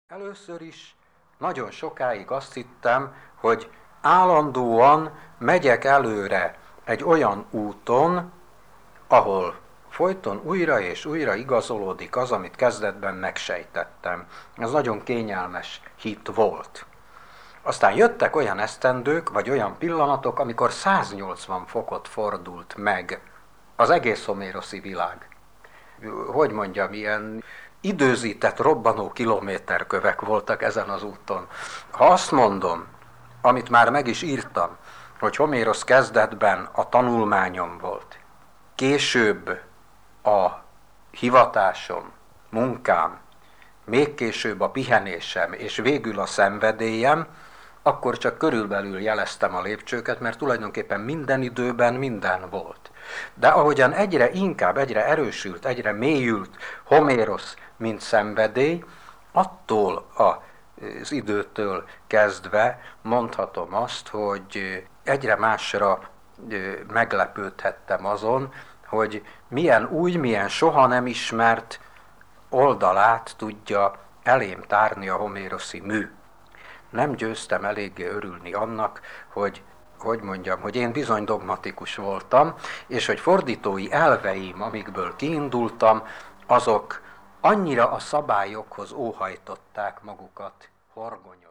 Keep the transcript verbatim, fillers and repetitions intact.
Először is nagyon sokáig azt hittem, hogy állandóan megyek előre egy olyan úton, ahol folyton újra és újra igazolódik az, amit kezdetben megsejtettem. Ez nagyon kényelmes hit volt. Aztán jöttek olyan esztendők, vagy olyan pillanatok, amikor száznyolcvan fokot fordult meg az egész homéroszi világ. Hogy mondjam, ilyen időzített robbanó kilométerkövek voltak ezen az úton. Ha azt mondom, amit már meg is írtam, hogy Homérosz kezdetben a tanulmányom volt, később a hivatásom, munkám, még később a pihenésem, és végül a szenvedélyem, akkor csak körülbelül jeleztem a lépcsőket, mert tulajdonképpen minden időben minden volt. De ahogyan egyre inkább, egyre erősült, egyre mélyült Homérosz, mint szenvedély, attól az időtől kezdve mondhatom azt, hogy egyre másra meglepődhettem azon, hogy milyen új, milyen soha nem ismert oldalát tudja elém tárni a homéroszi mű. Nem győztem eléggé örülni annak, hogy, hogy mondjam, hogy én bizony dogmatikus voltam, és hogy fordítói elveim, amikből kiindultam, azok annyira a szabályokhoz óhajtották magukat horgonyozni.